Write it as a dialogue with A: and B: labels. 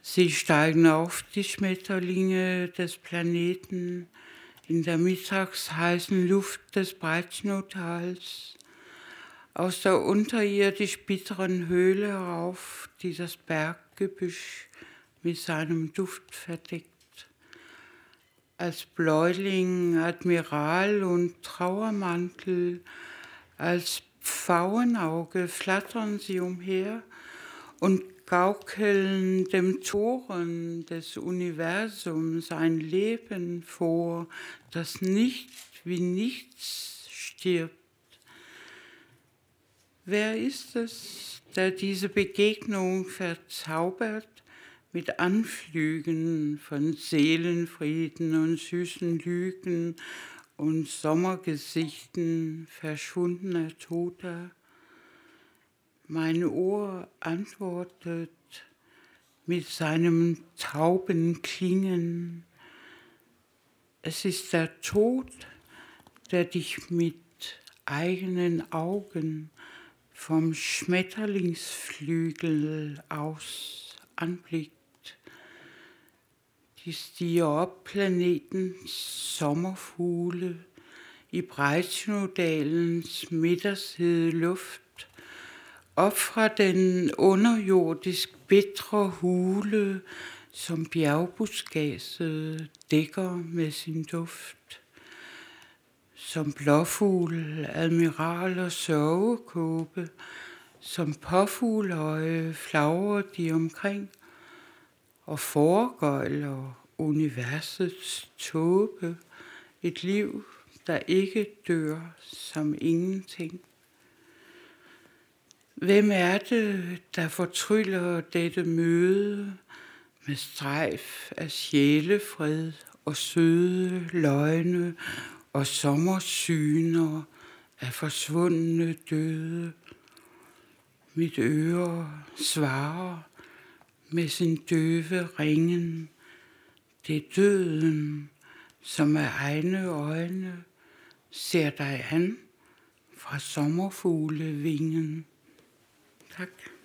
A: Sie steigen auf, die Schmetterlinge des Planeten, in der mittagsheißen Luft des Breitschnurtals, aus der unterirdisch bitteren Höhle herauf, die das Berggebüsch mit seinem Duft verdeckt. Als Bläuling, Admiral und Trauermantel, als Pfauenauge flattern sie umher und gaukeln dem Toren des Universums ein Leben vor, das nicht wie nichts stirbt. Wer ist es, der diese Begegnung verzaubert mit Anflügen von Seelenfrieden und süßen Lügen und Sommergesichten verschwundener Toter? Mein Ohr antwortet mit seinem tauben Klingen. Es ist der Tod, der dich mit eigenen Augen vom Schmetterlingsflügel aus anblickt. Die Stior-planetens sommerfugle i Breitschnodalens midtershede luft ofrer den underjordisk bitre hule, som bjergbuskaget dækker med sin duft. Som blåfugl, admiral og sørgekåbe, som påfugleøje flagrer de omkring, og foregøjler universets tåbe et liv, der ikke dør som ingenting. Hvem er det, der fortryller dette møde med strejf af sjælefred og søde løgne og sommersyner af forsvundne døde? Mit øre svarer med sin døve ringen. Det er døden, som af egne øjne ser dig an fra sommerfuglevingen. Tak.